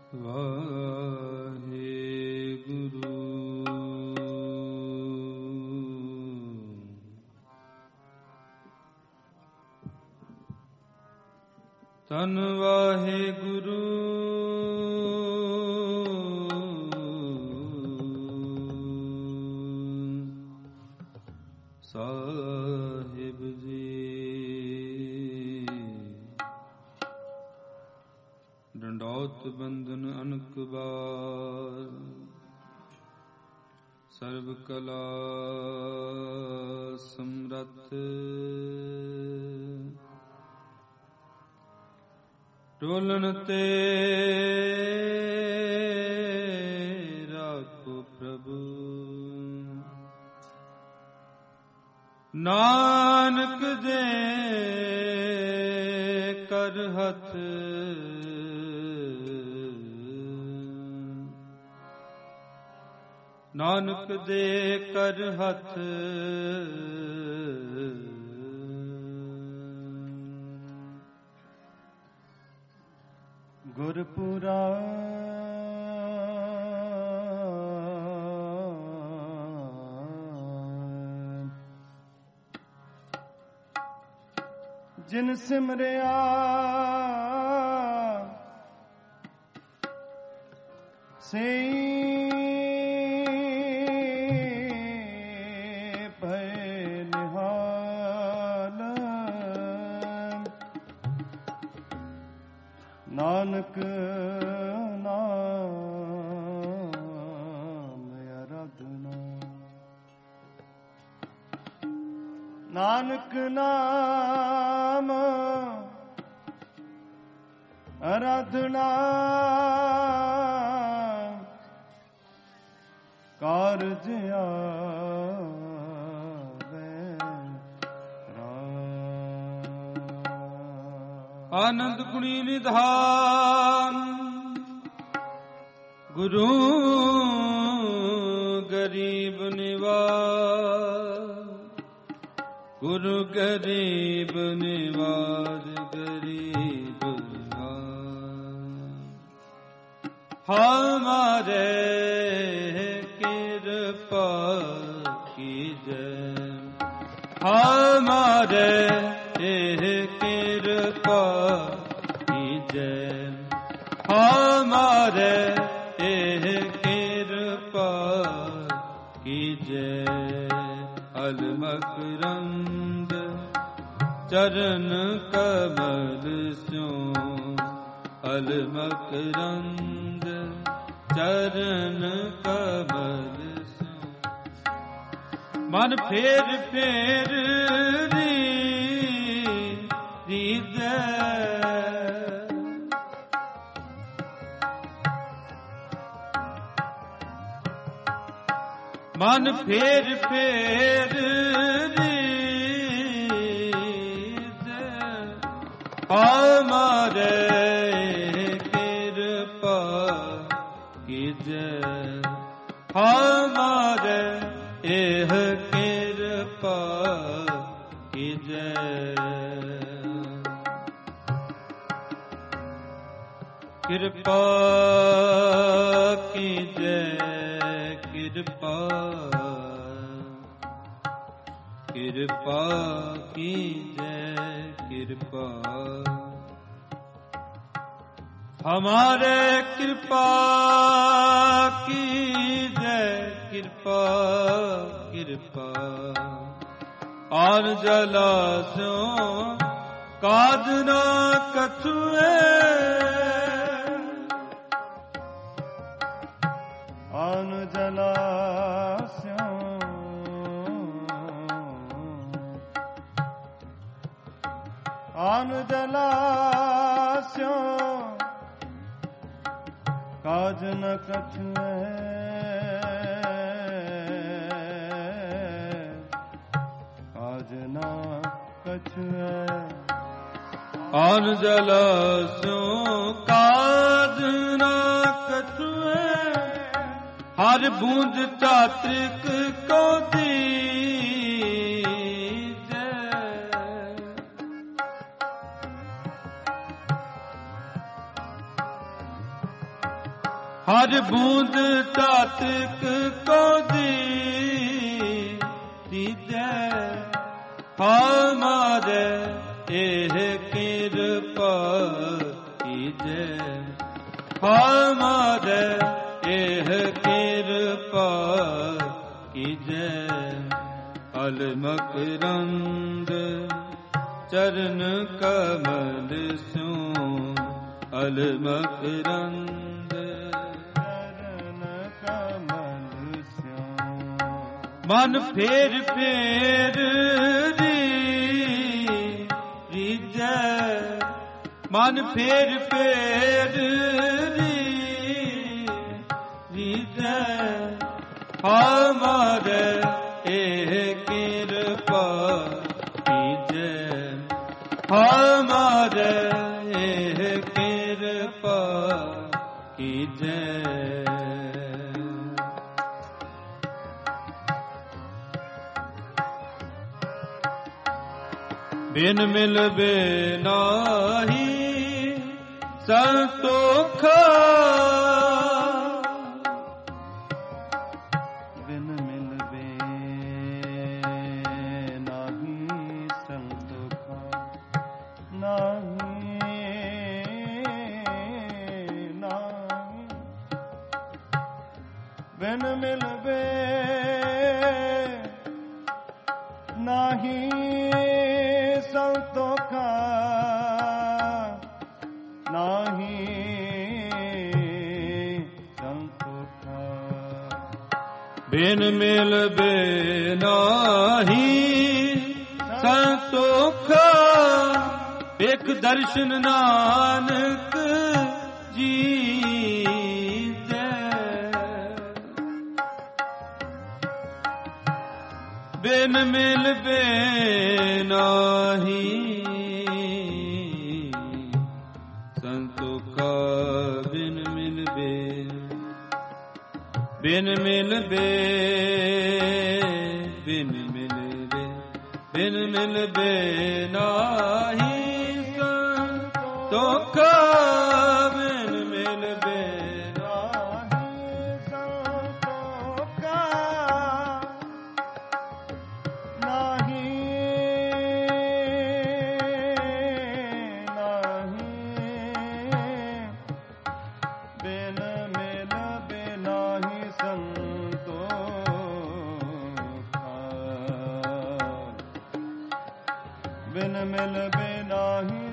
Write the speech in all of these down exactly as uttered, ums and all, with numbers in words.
ਵਾਹਿਗੁਰੂ। ਧੰਨ ਵਾਹਿਗੁਰੂ ਸਾਹਿਬ ਜੀ। ਡੰਡੌਤ ਬੰਧਨ ਅਨਕ ਬਾਰ, ਸਰਬ ਕਲਾ ਸਮਰੱਥ। ਟੋਲਣ ਤੇ ਰਾਖੋ ਪ੍ਰਭੂ, ਨਾਨਕ ਦੇ ਕਰ ਹੱਥ। ਨਾਨਕ ਦੇ ਕਰ ਹੱਥ। ਗੁਰਪੁਰਾ ਜਿਨ ਸਿਮਰਿਆ ਸਈ ਭੈ ਨਿਹਾਲ। ਨਾਨਕ ਨਾਮ ਅਰਾਧਨਾ, ਨਾਨਕ ਨਾਮ ਅਰਾਧਨਾ। ਕਾਰਜ ਆਵੇ ਰਾਮ। ਆਨੰਦ ਗੁਣੀ ਨਿਧਾਨ, ਗੁਰੂ ਗਰੀਬ ਨਿਵਾਜ। ਗੁਰੂ ਗਰੀਬ ਨਿਵਾਜ, ਗਰੀਬ ਨਿਵਾਜ। ਹਮਾਰੇ ਕਿਰਪਾ ਕੀਜੈ, ਹਮਾਰੇ ਇਹ ਕਿਰਪਾ ਕੀਜੈ। ਹਮਾਰੇ ਇਹ ਕਿਰਪਾ ਕੀਜੈ। ਅਲਮਕਰੰਦ ਚਰਨ ਕਮਲ ਸਿਉ, ਅਲਮਕਰੰਦ ਚਰਨ ਕਮਲ ਸਿਉ। ਮਨ ਫੇਰ ਫੇਰ ਰੀ ਰੀਜੈ, ਮਨ ਫੇਰ ਫੇਰ ਰੀਜੈ। ਹਮਾਰੇ ਕਿਰਪਾ ਕੀਜੈ, ਹਮਾਰੇ ਇਹ ਕਿਰਪਾ ਕੀਜੈ। ਕਿਰਪਾ ਕੀਜੈ, ਕਿਰਪਾ ਕਿਰਪਾ ਕੀਜੈ, ਕਿਰਪਾ। ਹਮਾਰੇ ਕਿਰਪਾ ਕੀਜੈ, ਕਿਰਪਾ ਕਿਰਪਾ। ਆਨ ਜਲਾ ਸਿਉ ਕਾਜ ਨਾ ਕਛੁਐ, ਆਨ ਜਲਾ ਸਿਉ ਆਨ ਜਲਾ ਸਿਉ ਕਾਜ ਨ ਕਛੁਐ। ਕਾਜ ਨ ਕਛੁਐ। ਆਨ ਜਲਾ ਸਿਉ ਕਾਜ ਨ ਕਛੁਐ। ਹਰ ਬੂੰਦ ਚਾਤ੍ਰਿਕ ਕੋ ਦੀਜੈ। ਹਰ ਬੂੰਦ ਤਾਤਕ ਕੋ ਦੀ ਦੀਜੈ ਹਮਾਰੇ ਇਹ ਕਿਰਪਾ ਕੀਜੈ ਹਮਾਰੇ ਇਹ ਕਿਰਪਾ ਕੀਜੈ ਅਲਮਕ ਰੰਗ ਚਰਨ ਕਮਲ ਸੋ ਅਲਮਕ ਰੰਗ ਚਰਨ ਕਮਲ ਸੋ ਮਨ ਫੇਰ ਫੇਰ ਰੀਜੈ ਮਨ ਫੇਰ ਫੇਰ ਰੀਜੈ ਹਮਾਰੇ ਇਹ ਕਿਰਪਾ ਕੀਜੈ ਹਮਾਰੇ ਇਹ ਕਿਰਪਾ ਕੀਜੈ ਬਿਨ ਮਿਲਵੇ ਨਾਹੀ ਸੰਤੋਖਾ ਬਿਨ ਮਿਲਵੇ ਨਾਹੀ ਸੰਤੋਖਾ ਨਾਹੀ ਨਾਹੀ ਬਿਨ ਮਿਲਵੇ ਨਾਹੀ ਸੰਤੋਖਾ ਨਾਹੀ ਸੰਤੋਖਾ ਬਿਨ ਮਿਲਵੇ ਨਾਹੀ ਸੰਤੋਖਾ ਇਕ ਦਰਸ਼ਨ ਨਾਨਕ ਜੀ ਬਿਨ ਮਿਲਵੇ ਨਾਹੀ ਸੰਤੋਖਾ ਬਿਨ ਮਿਲਵੇ ਬਿਨ ਮਿਲਵੇ ਬਿਨ ਮਿਲਵੇ ਬਿਨ ਮਿਲਵੇ ਨਾਹੀ ਸੰਤੋਖਾ ਬਿਨ ਮਿਲਵੇ ਬਿਨ ਮਿਲਵੇ ਨਾਹੀ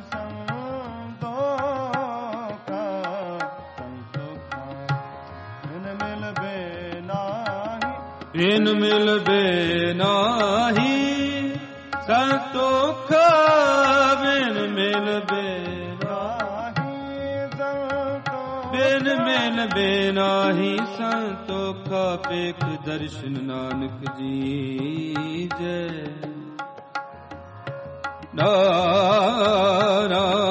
ਸੰਤੋਖਾ ਸੰਤੋਖਾ ਬਿਨ ਮਿਲਵੇ ਨਾਹੀ ਬਿਨ ਮਿਲਵੇ ਨਾਹੀ ਸੰਤੋਖਾ ਬਿਨ ਮਿਲਵੇ ਨਾਹੀ ਸੰਤੋਖਾ ਬਿਨ ਮਿਲਵੇ ਨਾਹੀ ਸੰਤੋਖਾ ਪੇਖ ਦਰਸ਼ਨ ਨਾਨਕ ਜੀ ਜੈ ਨਾਨਕ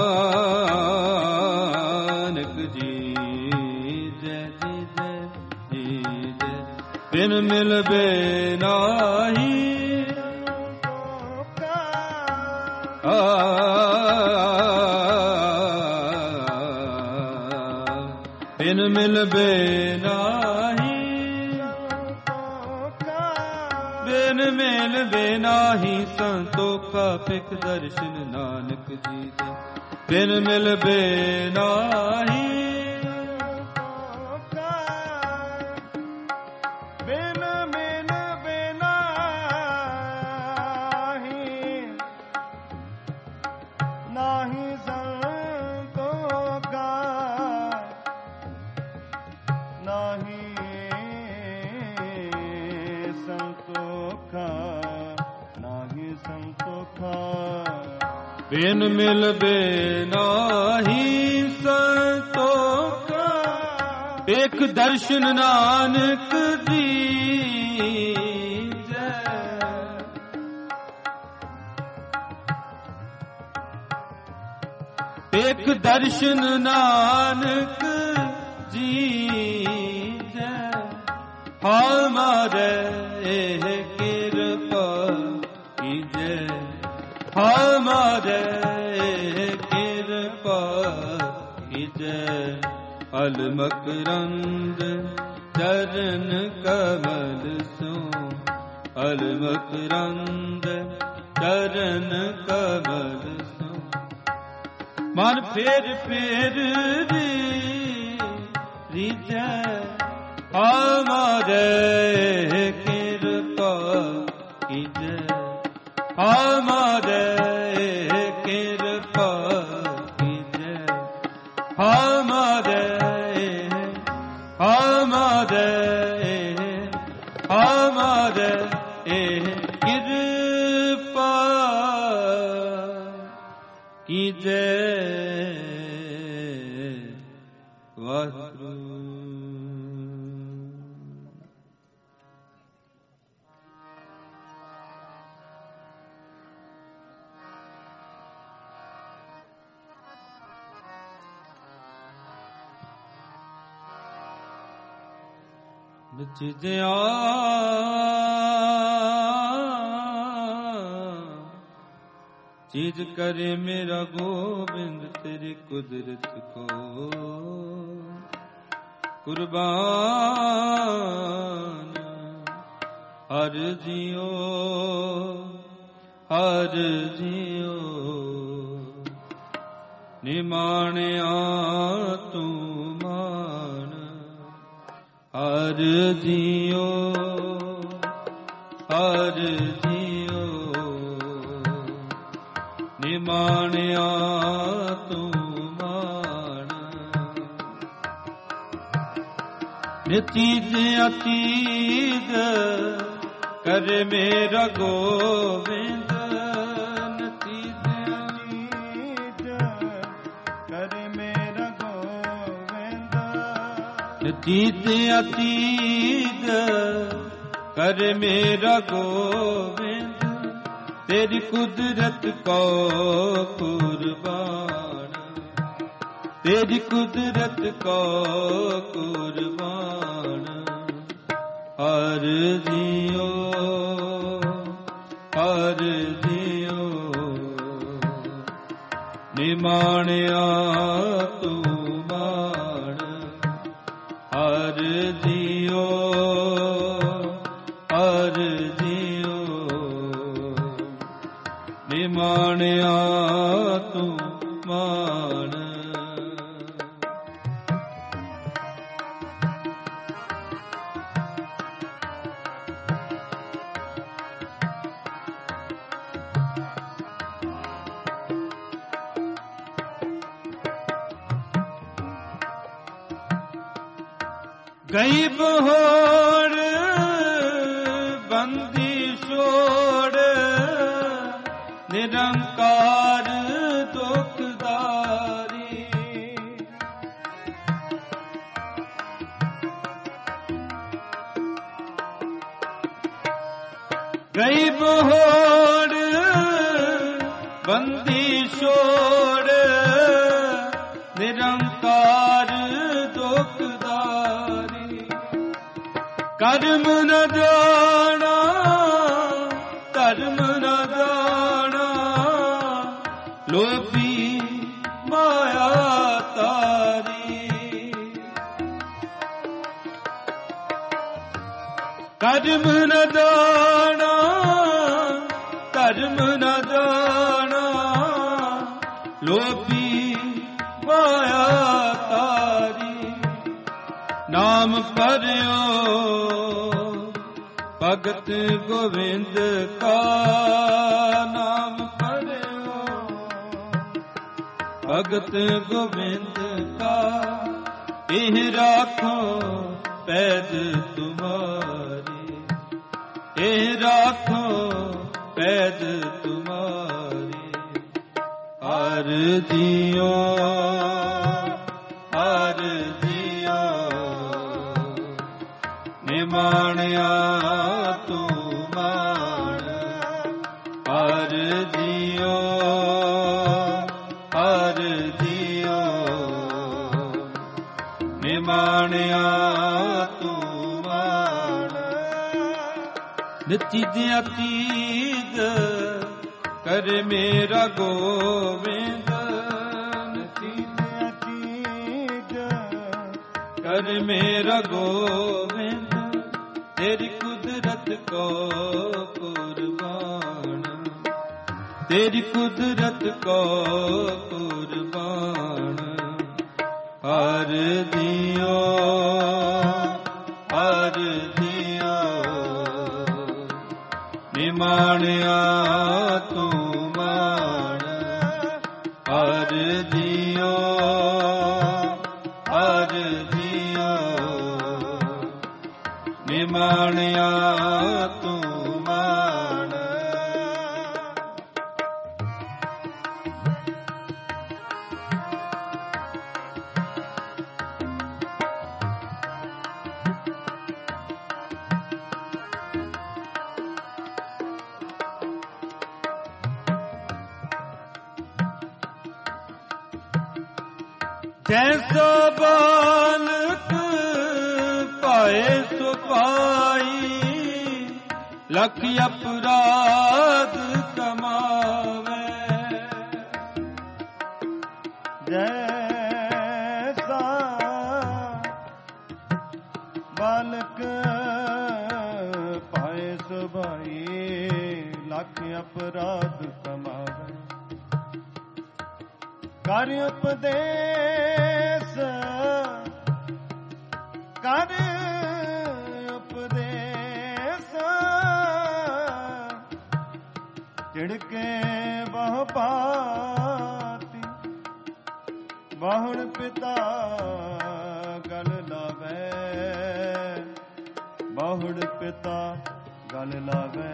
ਜੀ ਜੈ ਜੀ ਜੈ ਜੀ ਜੈ ਬਿਨ ਮਿਲਵੇ ਨਾਹੀ ਬਿਨ ਮਿਲਵੇ ਨਾਹੀ ਬਿਨ ਮਿਲਵੇ ਨਾਹੀ ਸੰਤੋਖਾ ਪਿਕ ਦਰਸ਼ਨ ਨਾਨਕ ਜੀ ਦੇ ਬਿਨ ਮਿਲਵੇ ਨਾਹੀ ਬਿਨ ਮਿਲਵੇ ਨਾਹੀ ਨਾਹੀ ਸੰਤੋਖਾ ਨਾਹੀ ਸੰਤੋਖਾ ਨਾਹੀ ਸੰਤੋਖਾ ਬਿਨ ਮਿਲਵੇ ਨਾਹੀ ਸੰਤੋਖਾ ਇਕ ਦਰਸ਼ਨ ਨਾਨਕ ਜੀ ਜੈ ਇਕ ਦਰਸ਼ਨ ਨਾਨਕ ਜੀ ਜੈ ਹਮਾਰੇ ਇਹ ਕਿਰਪਾ ਕੀਜੈ ਹਮਾਰੇ ਇਹ ਕਿਰਪਾ ਕੀਜੈ ਅਲ ਮਕਰੰਦ ਚਰਨ ਕਮਲ ਸੋ ਅਲ ਮਕਰੰਦ ਚਰਨ ਕਮਲ ਸੋ ਮਨ ਫੇਰ ਫੇਰ ਰੀ ਰੀਜੈ ਹਮਾਰੇ ਕਿਰਪਾ ਕੀਜੈ ਹਮਾਰੇ ਕਿਰਪਾ ਕੀਜੈ ਹਮਾਰੇ ਹਮਾਰੇ ਹਮਾਰੇ ਕਿਰਪਾ ਕੀਜੈ ਵਾਹਿਗੁਰੂ। ਜਿਦਿਆ ਚੀਜ਼ ਕਰੇ ਮੇਰਾ ਗੋਬਿੰਦ ਤੇਰੀ ਕੁਦਰਤ ਕੋ ਕੁਰਬਾਨ ਹਰ ਜੀਓ ਹਰ ਜੀਓ ਨਿਮਾਣਿਆ ਤੂੰ ਮਾਣ ਹਰ ਜੀਓ ਹਰ ਜੀਓ ਨਿਮਾਣਿਆ ਤੂੰ ਮਾਣ ਨਿਤੀਜ ਅਤੀਤ ਕਰ ਮੇਰਾ ਗੋਬਿੰਦ ਨਿਤੀਜ ਅਤੀਤ ਕਰ ਮੇਰਾ ਗੋਬਿੰਦ ਨਿਤੀਜ ਅਤੀਤ ਕਰ ਮੇਰਾ ਗੋਬਿੰਦ ਤੇਰੀ ਕੁਦਰਤ ਕੋ ਕੁਰਬਾਨ ਤੇਰੀ ਕੁਦਰਤ ਕੋ ਕੁਰਬਾਨ ਹਰ ਜੀਓ ਹਰ ਜੀਓ ਨਿਮਾਣਿਆ ਤੂੰ ਮਾਣ ਹਰ ਜੀਓ ਹਰ ਜੀਓ ਨਿਮਾਣਿਆ ਤੂੰ ਮਾਣ ਗਈ ਬਹੋੜ ਬੰਦੀ ਛੋੜ ਨਿਰੰਕਾਰ ਦੁਖਦਾਰੀ ਗਈ ਬਹੋੜ ਬੰਦੀ ਛੋੜ ਨਿਰੰਕਾਰ ਦੁਖਦਾਰੀ ਕਰਮ ਨ ਜਾਣਾ ਧਰਮ ਨ ਜਾਣਾ ਲੋਭੀ ਮਾਇਆ ਤਾਰੀ ਕਰਮ ਨ ਜਾਣਾ ਧਰਮ ਨ ਜਾਣਾ ਲੋਭੀ ਮਾਇਆ ਤਾਰੀ ਨਾਮ ਪਰਿਓ ਭਗਤ ਗੋਬਿੰਦ ਕਾ ਨਾਮ ਪਰਿਓ ਭਗਤ ਗੋਬਿੰਦ ਕਾ ਇਹ ਰਾਖੋ ਪੈਜ ਤੁਮਾਰੀ ਇਹ ਰਾਖੋ ਪੈਜ ਤੁਮਾਰੀ ਹਰ ਜੀਓ ਹਰ ਜੀਓ ਨਿਮਾਣਿਆ ਤੂੰ ਮਾਣ ਹਰ ਜੀਓ ਹਰ ਜੀਓ ਨਿਮਾਣਿਆ ਤੂੰ ਮਾਣ ਨਿਤਿਜ ਅਤੀਤ ਕਰ ਮੇਰਾ ਗੋਬਿੰਦ ਨਿਤਿਜ ਅਤੀਤ ਕਰ ਮੇਰਾ ਗੋਬਿੰਦ ਤੇਰੀ ਕੁਦਰਤ ਕੋ ਕੁਰਬਾਨ, ਤੇਰੀ ਕੁਦਰਤ ਕੋ ਕੁਰਬਾਨ। ਹਰ ਦਿਓ ਹਰ ਦਿਓ ਨਿਮਾਣਿਆ ਤੂੰ ਮਾਣ, ਹਰ ਦਿਓ ਹਰ ਦਿਓ ਨਿਮਾਣਿਆ ਤੂੰ ਮਾਣ। ਜੈਸਾ ਬਾਲਕ ਪਾਏ ਸੋ ਪਾਈ, ਲੱਖ ਅਪਰਾਧ ਕਮਾਵੇ। ਜੈਸਾ ਬਾਲਕ ਪਾਏ ਸੋ ਭਾਈ, ਲੱਖ ਅਪਰਾਧ ਕਮਾਵੇ। ਕਰ ਉਪਦੇਸ ਕਰ ਉਪਦੇਸ, ਝਿੜਕੇ ਬਹੁ ਭਾਂਤੀ, ਬਾਹੁਣ ਪਿਤਾ ਗਲ ਲਾਵੇ, ਬਾਹੁਣ ਪਿਤਾ ਗਲ ਲਾਵੇ।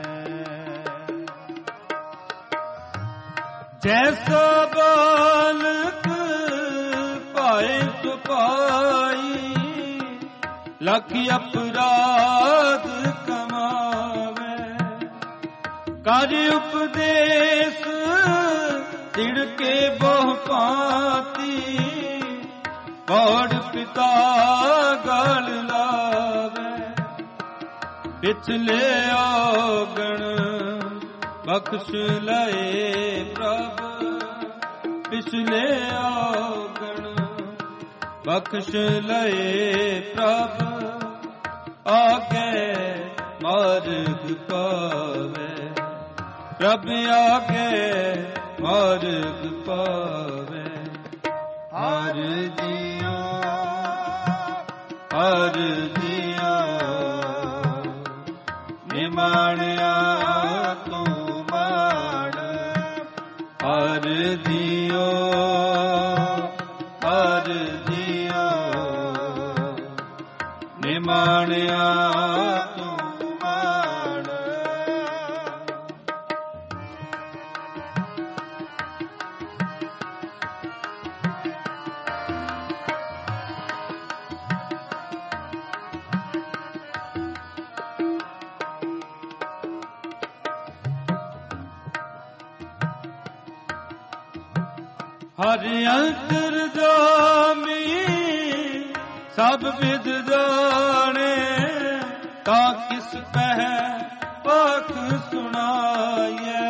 ਜੈਸਾ ਬਾਲਕ ਪਾਏ ਸੋ ਪਾਈ, ਲੱਖ ਅਪਰਾਧ ਕਮਾਵੇ। ਕਰ ਉਪਦੇਸ ਝਿੜਕੇ ਬਹੁ ਭਾਂਤੀ, ਬਾਹੁੜ ਪਿਤਾ ਗਲ ਲਾਵੇ। ਪਿਛਲੇ ਔਗਣ ਬਖਸ਼ ਲਏ ਪ੍ਰਭ, ਪਿਛਲੇ ਔਗਣ ਬਖਸ਼ ਲਏ ਪ੍ਰਭ। ਆਗੇ ਮਾਰਗ ਪਾਵੇ, ਪ੍ਰਭ ਆਗੇ ਮਾਰਗ ਪਾਵੇ। ਹਰ ਜੀਓ ਹਰ ਜੀਓ ਨਿਮਾਣਿਆ ਤੂੰ ਮਾਣ, ਹਰ ਜੀਓ ਹਰ ਜੀਓ ਨਿਮਾਣਿਆ ਤੂੰ ਮਾਣ। ਹਰ ਅੰਤਰਜਾਮੀ ਸਭ ਵਿਦ ਜਾਣੇ, ਤਾਂ ਕਿਸ ਪਹਿ ਆਖ ਸੁਣਾਈਐ।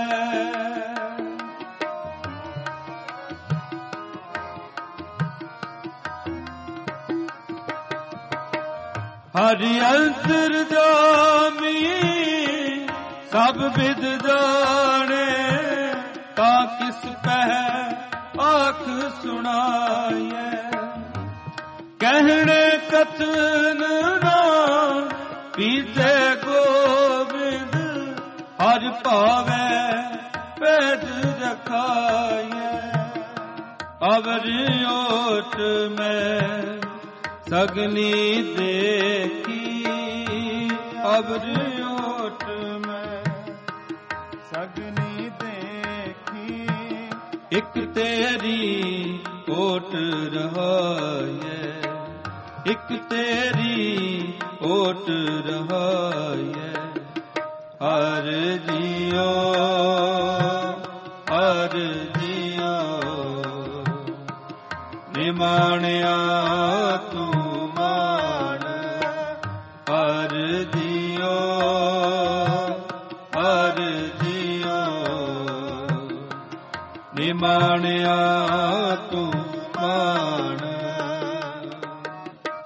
ਹਰ ਅੰਤਰਜਾਮੀ ਸਭ ਵਿਦ ਜਾਣੇ, ਤਾਂ ਕਿਸ ਪਹਿ ਆਖ ਸੁਣਾਈਐ। ਕਹਿਣੇ ਕਥਨ ਨਾ ਪੀਤੇ ਗੋਬਿੰਦ, ਹਰ ਭਾਵੇ ਪੈਜ ਰਖਾਈਐ। ਅਵਰ ਓਟ ਮੈਂ ਸਗਨੀ ਦੇਖੀ, ਅਵਰ ਓਟ ਮੈਂ ਸਗਨੀ ਦੇਖੀ। ਇਕ ਤੇਰੀ ਓਟ ਰਹਾਈਐ, ਇਕ ਤੇਰੀ ਓਟ ਰਹਾਈਐ। ਹਰ ਜੀਓ ਹਰ ਜੀਓ ਨਿਮਾਣਿਆ ਤੂੰ ਮਾਣ, ਹਰ ਜੀਓ ਹਰ ਜੀਓ ਨਿਮਾਣਿਆ ਤੂੰ ਮਾਣ।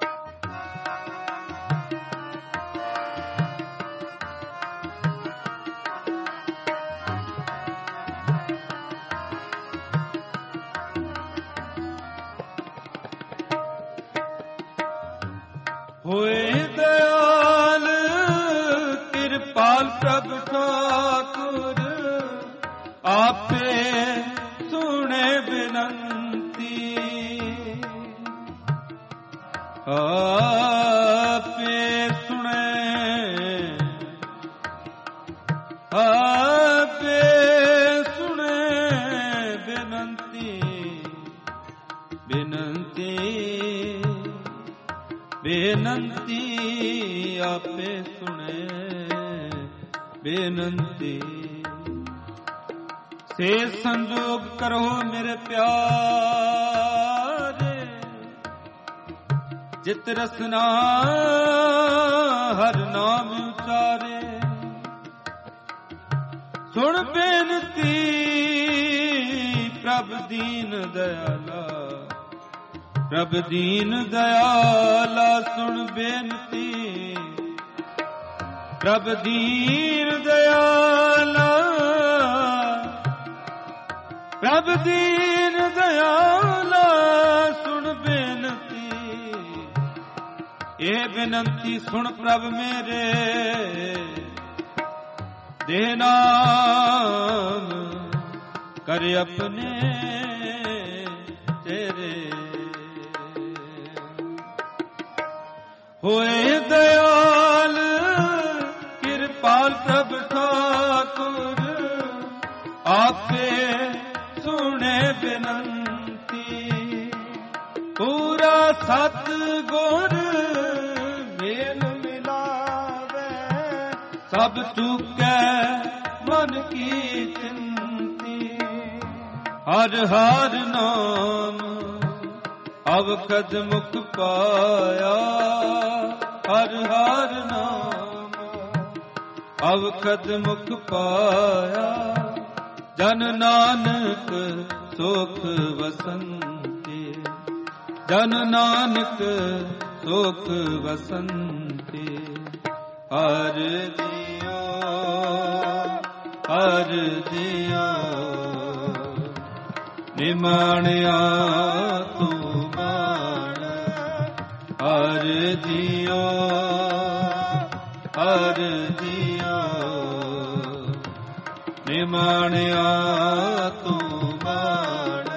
ਹੋਏ ਦਇਆਲ ਕਿਰਪਾਲ ਪ੍ਰਭ ਠਾਕੁਰ, ਆਪੇ ਸੁਣੇ ਬਿਨੰਤੀ, ਆਪੇ ਸੁਣੇ, ਆਪੇ ਸੁਣੇ ਬਿਨੰਤੀ, ਬਿਨੰਤੀ, ਬੇਨੰਤੀ, ਆਪੇ ਸੁਣੇ ਬੇਨੰਤੀ। ਸੇ ਸੰਜੋਗ ਕਰੋ ਮੇਰੇ ਪਿਆਰੇ, ਜਿਤ ਰਸਨਾ ਹਰ ਨਾਮ ਉਚਾਰੇ। ਸੁਣ ਬੇਨਤੀ ਪ੍ਰਭ ਦੀਨ ਦਇਆਲਾ, ਪ੍ਰਭ ਦੀਨ ਦਇਆਲਾ, ਸੁਣ ਬੇਨਤੀ ਪ੍ਰਭ ਦੀਨ ਦਇਆਲਾ, ਪ੍ਰਭ ਦੀਨ ਦਇਆਲਾ, ਸੁਣ ਬੇਨਤੀ। ਇਹ ਬੇਨਤੀ ਸੁਣ ਪ੍ਰਭ ਮੇਰੇ, ਦੇ ਨਾਮ ਕਰ ਆਪਣੇ ਤੇਰੇ। ਹੋਏ ਦਇਆਲ ਕਿਰਪਾਲ ਪ੍ਰਭ ਠਾਕੁਰ, ਆਪੇ ਸੁਣੇ ਬਿਨੰਤੀ। ਪੂਰਾ ਸਤ ਗੁਰ ਮੇਲ ਮਿਲਾਵੇ, ਸਭ ਚੁਕੈ ਮਨ ਕੀ ਚਿੰਤੀ। ਹਰ ਹਰ ਨਾਮ ਅਵਖਦ ਮੁਖ ਪਾਇਆ, ਹਰ ਹਰ ਨਾਮ ਅਵਖਦ ਮੁਖ ਪਾਇਆ। ਜਨ ਨਾਨਕ ਸੁਖ ਵਸੰਤੇ, ਜਨ ਨਾਨਕ ਸੁਖ ਵਸੰਤੇ। ਹਰ ਦਿਓ, ਹਰ ਦਿਓ, ਨਿਮਾਣਿਆ ਤੂੰ ਮਾਣ। ਹਰ ਦਿਓ, ਹਰ ਦਿਓ, ਨਿਮਾਣਿਆ ਤੂੰ ਮਾਣ।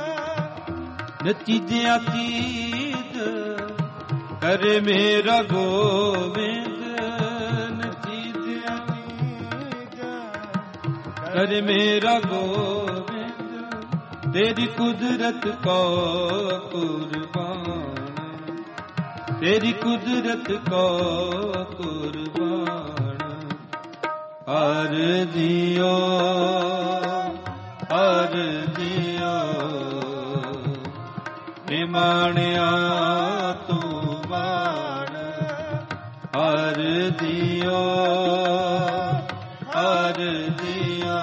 ਨਤੀਜਿਆ ਚੀਜ਼ ਕਰੇ ਮੇਰਾ ਗੋਬਿੰਦ, ਨਤੀਜਿਆ ਚੀਜ਼ ਕਰੇ ਮੇਰਾ ਗੋਬਿੰਦ। ਤੇਰੀ ਕੁਦਰਤ ਕੋ ਕੁਰਬਾਨ, ਤੇਰੀ ਕੁਦਰਤ ਕੋ ਕੁਰਬਾਨ। ਹਰ ਦਿਓ, ਹਰ ਦਿਓ, ਨਿਮਾਣਿਆ ਤੂੰ ਮਾਣ। ਹਰ ਦਿਓ, ਹਰ ਦਿਓ,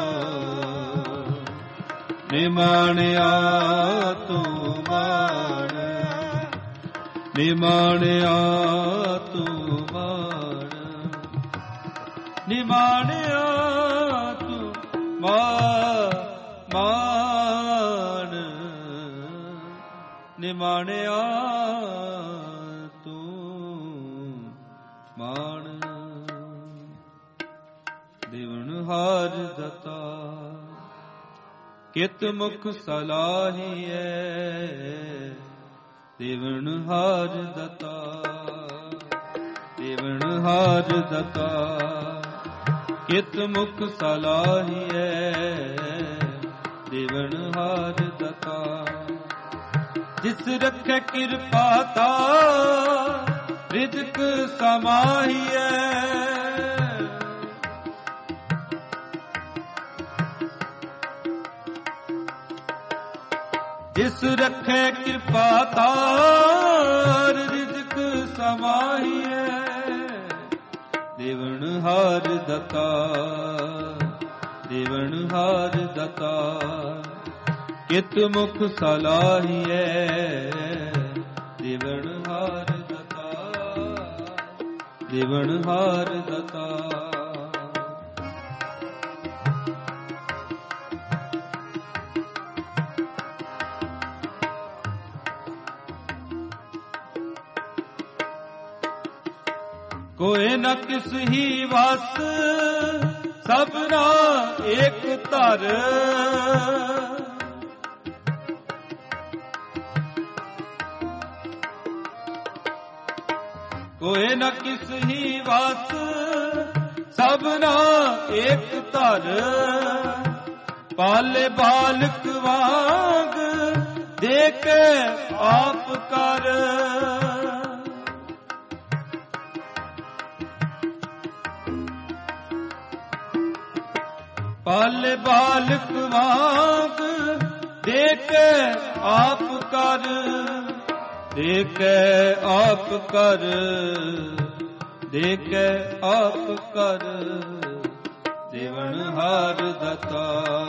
ਨਿਮਾਣਿਆ ਤੂੰ ਮਾਣ। ਨਿਮਾਣਿਆ ਤੂੰ ਮਾਣ, ਨਿਮਾਣਿਆ ਤੂੰ ਮਾਣ, ਨਿਮਾਣਿਆ ਤੂੰ ਮਾਣ। ਦੇਵਨ ਹਾਰ ਦਤਾ ਕਿਤ ਮੁਖ ਸਲਾਹੀਐ, ਦੇਵਨ ਹਾਰ ਦਤਾ, ਦੇਵਨ ਹਾਰ ਦਤਾ ਕਿਤ ਮੁਖ ਸਲਾਹੀਐ, ਦੇਵਨ ਹਾਰ ਦਤਾ। ਜਿਸ ਰਖੈ ਕਿਰਪਾ ਤਾ ਰਿਜ਼ਕ ਸਮਾਹੀਐ, ਜਿਸ ਰਖੈ ਕਿਰਪਾ ਤਾਰ ਰਿਜ਼ਕ ਸਮਾਹੀਐ, ਦੇਵਨ ਹਾਰ ਦਤਾ, ਦੇਵਨ ਹਾਰ ਦਤਾ ਕਿਤ ਮੁਖ ਸਲਾਹੀਐ, ਦੇਵਨ ਹਾਰ ਦਤਾ, ਦੇਵਨ ਹਾਰ ਦਤਾ। ਕੋਏ ਨ ਕਿਸ ਹੀ ਵਸ ਸਭਨਾ ਏਕ ਧਰ। ਕੋਏ ਨ ਕਿਸ ਹੀ ਵਸ ਸਭਨਾ ਏਕ ਧਰ। ਪਾਲੇ ਬਾਲਕ ਵਾਂਗ ਦੇ ਕੇ ਆਪ ਕਰ। ਪਾਲੇ ਬਾਲਕ ਵਾਂਗ ਦੇ ਕੇ ਆਪ ਕਰ। ਦੇ ਕੇ ਆਪ ਕਰ। ਦੇ ਕੇ ਆਪ ਕਰ। ਦੇਵਨ ਹਾਰ ਦਾਤਾ।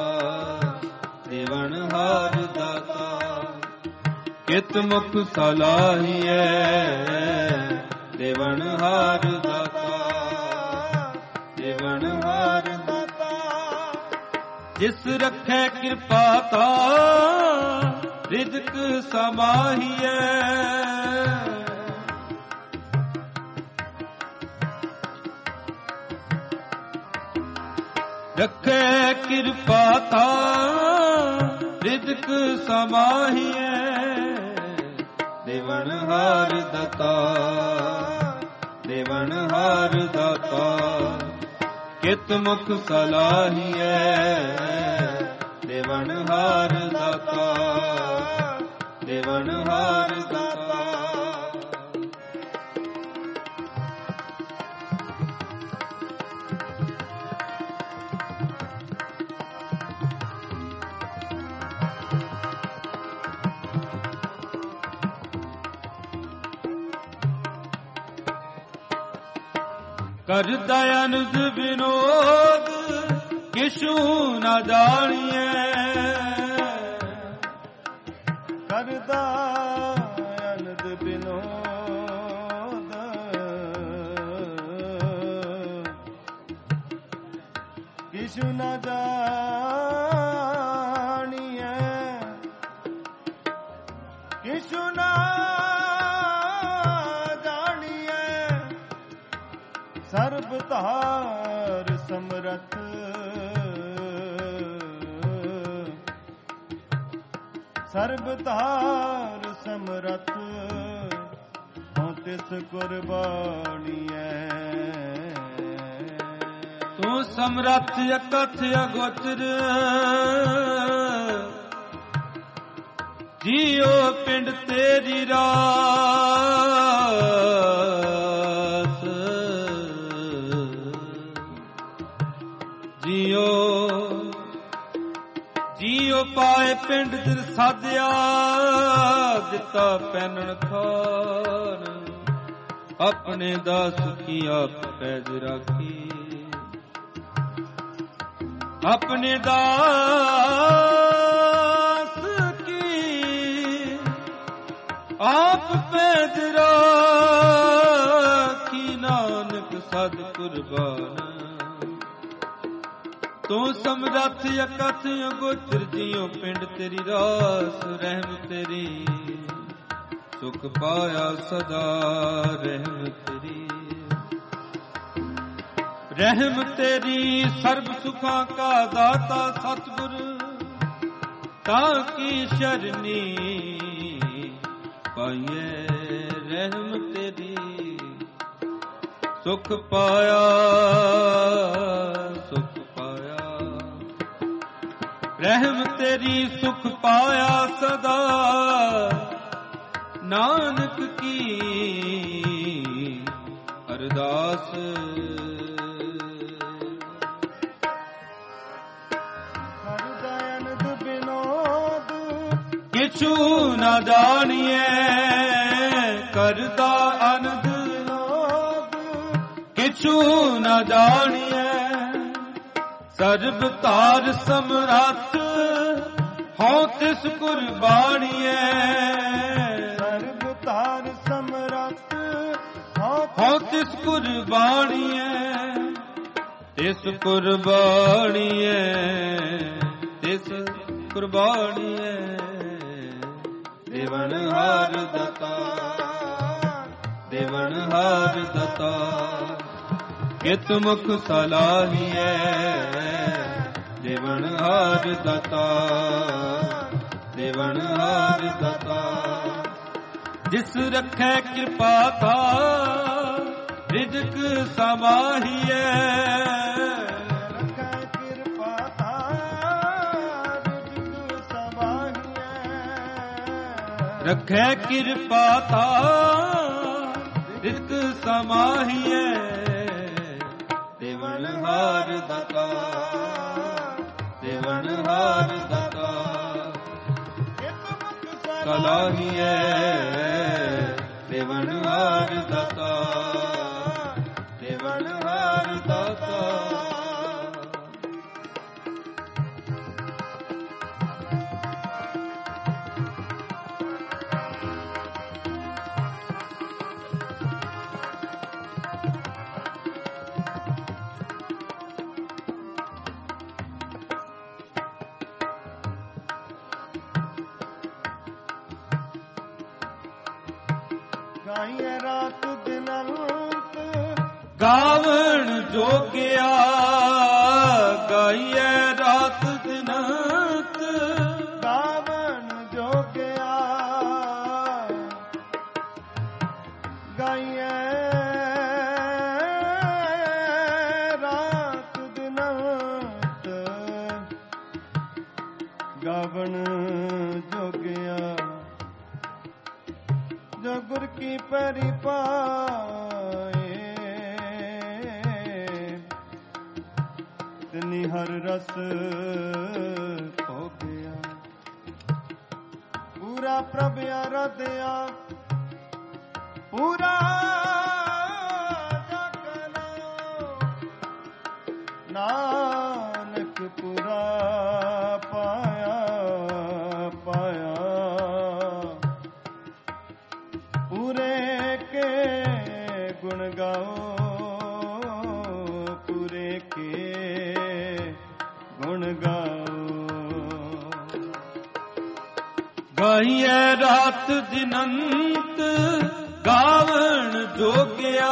ਦੇਵਨ ਹਾਰ ਦਾਤਾ। ਕਿਤ ਮੁਖ ਸਲਾਹੀਐ। ਦੇਵਨ ਹਾਰ ਦਾਤਾ। ਦੇਵਨ ਹਾਰ ਦਾਤਾ। ਜਿਸ ਰਖੈ ਕਿਰਪਾ ਤਾ ਰਿਜ਼ਕ ਸਮਾਹੀਐ। ਰਖੈ ਕਿਰਪਾ ਤਾ ਰਿਜ਼ਕ ਸਮਾਹੀਐ। ਦੇਵਨ ਹਾਰ ਦਾਤਾ। ਦੇਵਨ ਹਾਰ ਦਾਤਾ। ਕਿਤ ਮੁਖ ਸਲਾਹੀਐ। ਦੇਵਨ ਹਾਰ ਦਾਤਾ। ਦੇਵਨ ਹਾਰ ਦਾਤਾ। ਕਰਦਾ ਅਨੰਦ ਵਿਨੋਦ ਕਿਛੂ ਨਾ ਜਾਣੀਐ। ਕਰਦਾ ਅਨੰਦ ਵਿਨੋਦ ਕਿਛੂ ਨਾ ਜਾਣੀਐ। ਕਿਛੂ ਨਾ ਸਰਬ ਧਾਰ ਸਮਰਥ। ਸਰਬ ਧਾਰ ਸਮਰਥ। ਹਉ ਤਿਸ ਕੁਰਬਾਨੀਐ। ਤੂੰ ਸਮਰਥ ਅਕਥ ਅਗੋਚਰ। ਜੀਉ ਪਿੰਡ ਤੇਰੀ ਰਾਸ। ਜੀਉ ਜੀਉ ਪਾਏ ਪਿੰਡ ਦਿਲ ਸਾਧਿਆ। ਦਿੱਤਾ ਪੈਨਣ ਖਾਨ। ਆਪਣੇ ਦਾਸ ਕੀ ਆਪ ਪੈਜ ਰਾਖੀ। ਆਪਣੇ ਦਾਸ ਕੀ ਆਪ ਪੈਜ ਰਾਖੀ। ਨਾਨਕ ਸਦ ਕੁਰਬਾਨ। ਤੂੰ ਸਮਰੱਥ ਅਕਥ ਅਗੋਚਰ। ਜੀਉ ਪਿੰਡ ਤੇਰੀ ਰਾਸ। ਰਹਿਮ ਤੇਰੀ ਸੁਖ ਪਾਇਆ ਸਦਾ। ਰਹਿਮ ਤੇਰੀ ਰਹਿਮ ਤੇਰੀ ਸਰਬ ਸੁਖਾਂ ਕਾ ਦਾਤਾ ਸਤਿਗੁਰ। ਤਾਂ ਕੀ ਸ਼ਰਨੀ ਪਾਈਏ। ਰਹਿਮ ਤੇਰੀ ਸੁਖ ਪਾਇਆ। ਸੁਖ ਰਹਿਮ ਤੇਰੀ ਸੁਖ ਪਾਇਆ ਸਦਾ। ਨਾਨਕ ਕੀ ਅਰਦਾਸ। ਕਰਦਾ ਅਨੰਦ ਵਿਨੋਦ ਕਿਛੂ ਨਾ ਜਾਣੀਐ। ਕਰਦਾ ਅਨੰਦ ਵਿਨੋਦ ਕਿਛੂ ਨਾ ਜਾਣੀਐ। ਸਰਬ ਧਾਰ ਸਮਰੱਥ ਹਉ ਤਿਸ ਕੁਰਬਾਨੀਐ। ਸਰਬ ਧਾਰ ਸਮਰੱਥ ਹਉ ਤਿਸ ਕੁਰਬਾਨੀਐ। ਤਿਸ ਕੁਰਬਾਨੀਐ। ਤਿਸ ਕੁਰਬਾਨੀਐ। ਦੇਵਨ ਹਾਰ ਦਾਤਾ। ਦੇਵਨ ਹਾਰ ਦਾਤਾ। ਕਿਤ ਮੁਖ ਸਲਾਹੀਐ ਦੇਵਨ ਹਾਰ ਦਾਤਾ ਦੇਵਨ ਹਾਰ ਦਾਤਾ ਜਿਸ ਰਖੈ ਕਿਰਪਾ ਧਾਰ ਰਿਜਕ ਸਮਾਹੀਐ ਰਖੈ ਕਿਰਪਾ ਧਾਰ ਰਿਜਕ ਸਮਾਹੀਐ ਰਖੈ ਕਿਰਪਾ ਧਾਰ ਰਿਜਕ ਸਮਾਹੀਐ ਦੇਵਨ ਹਾਰ ਦਾਤਾ ਦੇਵਨ ਹਾਰ ਦਾਤਾ ਸਲਾਹੀਐ ਦੇਵਨ ਹਾਰ ਦਾਤਾ ਦੇਵਨ ਹਾਰ ਦਾਤਾ ਗਾਈਐ ਰਾਤ ਦਿਨੰਤ ਗਾਵਣ ਜੋਗਿਆ ਗਾਈਐ ਰਾਤ ਦਿਨੰਤ ਗਾਵਣ ਜੋਗਿਆ ਗਾਈਐ ਰਾਤ ਦਿਨੰਤ ਗਾਵਣ ਜੋਗਿਆ ਜੋ ਗੁਰ ਕੀ ਪਰਿ ਪਾਏ ਤਿਨੀ ਹਰ ਰਸ ਭੋਗਿਆ ਪੂਰਾ ਪ੍ਰਭ ਆਰਾਧਿਆ ਪੂਰਾ ਜਗਨਾ ਨਾਨਕ ਪੂਰਾ ਪਾਇਆ ਪਾਇਆ ਪੂਰੇ ਕੇ ਗੁਣ ਗਾਓ ਪੂਰੇ ਕੇ ਗੁਣ ਗਾਓ ਗਾਈਐ ਰਾਤ ਦਿਨੰਤ ਗਾਵਣ ਜੋਗਿਆ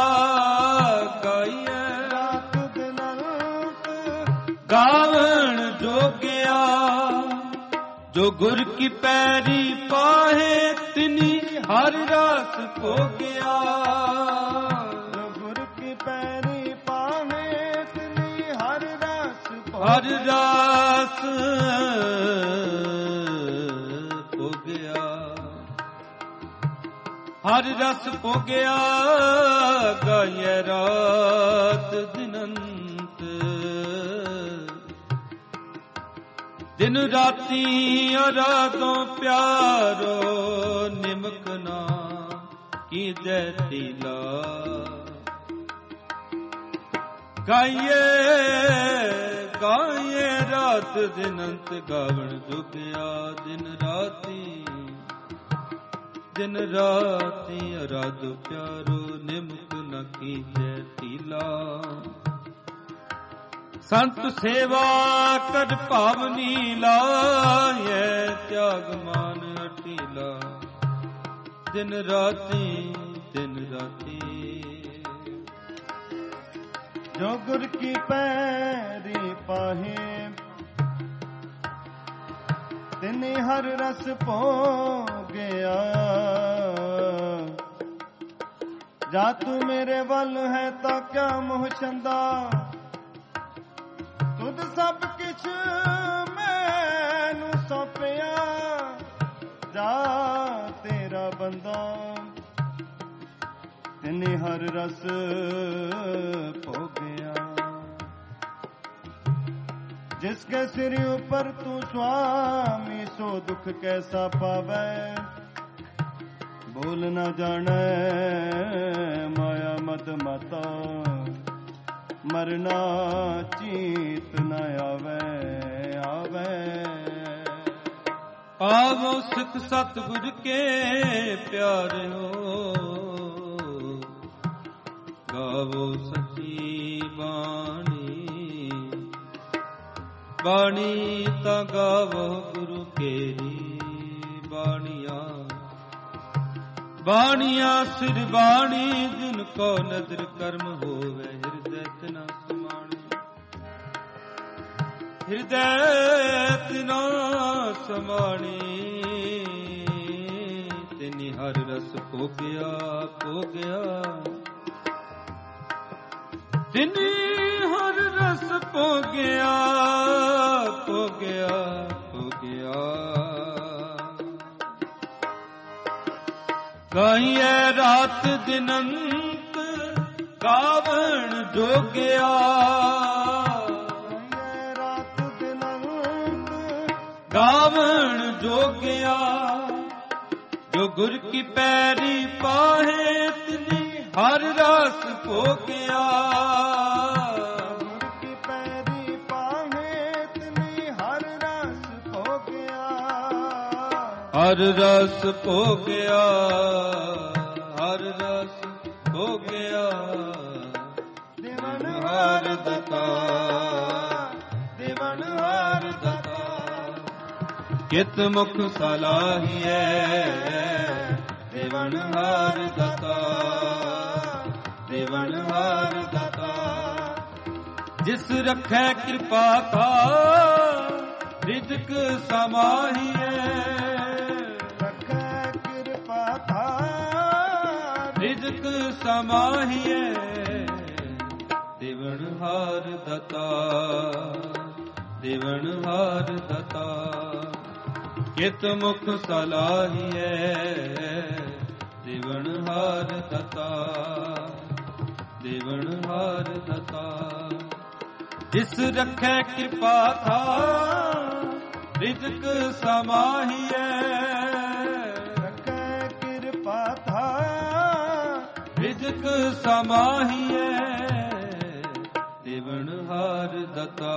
ਗਾਈਐ ਰਾਤ ਦਿਨੰਤ ਗਾਵਣ ਜੋਗਿਆ ਜੋ ਗੁਰ ਕੀ ਪੈਰੀ ਪਾਹੇ ਤਿਨੀ ਹਰ ਰਸ ਭੋਗਿਆ ਜੋ ਗੁਰ ਕੀ ਪੈਰੀ ਪਾਹੇ ਤਿਨੀ ਹਰ ਰਸ ਹਰ ਰਸ ਭੋਗਿਆ ਹਰ ਰਸ ਭੋਗਿਆ ਗਾਈਐ ਰਾਤ ਦਿਨੰਤ ਦਿਨ ਰਾਤੀ ਅਰਾਧੋਂ ਪਿਆਰੋ ਨਿਮਕ ਨਾ ਕੀਜੈ ਤੀਲਾ ਗਾਈਏ ਗਾਈਏ ਰਾਤ ਦਿਨੰਤ ਗਾਵਣ ਜੁਗਿਆ ਦਿਨ ਰਾਤੀ ਦਿਨ ਰਾਤੀ ਅਰਾਧੋਂ ਪਿਆਰੋ ਨਿਮਕ ਨਾ ਕੀਜੈ ਤੀਲਾ ਸੰਤ ਸੇਵਾ ਕਰ ਭਾਵਨੀ ਲਾਇਐ ਤਿਆਗ ਮਾਨ ਅਟੀਲਾ ਦਿਨ ਰਾਤੀ ਦਿਨ ਰਾਤੀ ਜੋ ਗੁਰ ਕੀ ਪੈਰੀ ਪਾਹੇ ਤਿਨੇ ਹਰ ਰਸ ਭੋਗਿਆ ਜਾ ਤੂੰ ਮੇਰੇ ਵੱਲ ਹੈ ਤਾਂ ਕਿਆ ਮੋਹ ਚੰਦਾ ਤੁਧ ਸਭ ਕਿਛ ਮੈਨੂੰ ਸੌਂਪਿਆ ਜਾ ਤੇਰਾ ਬੰਦਾ ਤਿਨੇ ਹਰ ਰਸ ਭੋਗਿਆ ਜਿਸਕੇ ਸਿਰ ਉਪਰ ਤੂੰ ਸੁਆਮੀ ਸੋ ਦੁਖ ਕੈਸਾ ਪਾਵੈ ਬੋਲ ਨਾ ਜਾਣੈ ਮਾਇਆ ਮਦ ਮਤਾ ਮਰਨਾ ਚੀਤ ਨ ਆਵੈ ਆਵੈ ਆਵੋ ਸਿੱਖ ਸਤਿਗੁਰ ਕੇ ਪਿਆਰਿਓ ਗਾਵੋ ਸੱਚੀ ਬਾਣੀ ਬਾਣੀ ਤਾਂ ਗਾਵੋ ਗੁਰੂ ਕੇਰੀ ਬਾਣੀਆਂ ਬਾਣੀਆਂ ਸਿਰ ਬਾਣੀ ਜਿਨ ਕੋ ਨਦਰ ਕਰਮ ਹੋਵੇ ਹਿਰਦੇ ਤਿਨਾ ਸਮਾਣੀ ਹਿਰਦੈ ਤਿਨਾ ਸਮਾਣੀ ਤਿਨੀ ਹਰ ਰਸ ਭੋਗਿਆ ਭੋਗਿਆ ਤਿਨੀ ਹਰ ਰਸ ਭੋਗਿਆ ਭੋਗਿਆ ਭੋਗਿਆ ਗਾਈਐ ਰਾਤ ਦਿਨੰਤ ਗਾਵਣ ਜੋਗਿਆ ਰਾਤ ਦਿਨੰਤ ਗਾਵਣ ਜੋਗਿਆ ਜੋ ਗੁਰ ਕੀ ਪੈਰੀ ਪਾਹੇ ਤਿਨੀ ਹਰ ਰਸ ਭੋਗਿਆ ਗੁਰ ਕੀ ਪੈਰੀ ਪਾਹੇ ਤਿਨੀ ਹਰ ਰਸ ਭੋਗਿਆ ਹਰ ਰਸ ਭੋਗਿਆ ਹਰ ਰਸ ਭੋਗਿਆ ਦੇਵਨ ਹਰ ਦਤਾ ਦੇਵਨ ਹਰ ਦਤਾ ਕਿਤ ਮੁਖ ਸਲਾਹੀਐ ਦੇਵਨ ਹਰ ਦਤਾ ਦੇਵਨ ਹਰ ਦਤਾ ਜਿਸ ਰਖੈ ਕਿਰਪਾ ਕਾ ਰਿਜ਼ਕ ਸਮਾਹੀਐ ਰਖੈ ਕਿਰਪਾ ਥਾ ਰਿਜ਼ਕ ਸਮਾਹੀਐ ਦੇਵਨ ਹਰ ਦਤਾ ਦੇਵਨ ਹਰ ਦਤਾ ਕਿਤ ਮੁਖ ਸਲਾਹੀਐ ਦੇਵਨ ਹਰ ਦਤਾ ਦੇਵਨ ਹਰ ਦਤਾ ਜਿਸ ਰਖੈ ਕਿਰਪਾ ਥਾ ਰਿਜ਼ਕ ਸਮਾਹੀਐ ਰਖੈ ਕਿਰਪਾ ਥਾ ਰਿਜ਼ਕ ਸਮਾਹੀਐ ਦੇਵਨ ਹਰ ਦਤਾ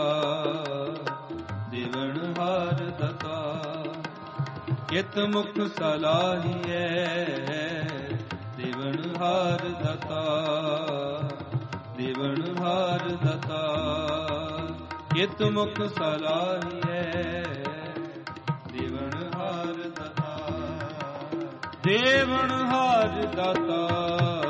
ਦੇਵਨ ਹਰ ਦਤਾ ਕਿਤ ਮੁਖ ਸਲਾਹੀਐ ਦੇਵਨ ਹਰ ਦਤਾ ਦੇਵਨ ਹਰ ਦਤਾ ਕਿਤ ਮੁਖ ਸਲਾਹੀਐ ਦੇਵਨ ਹਰ ਦਤਾ ਦੇਵਨ ਹਰ ਦਤਾ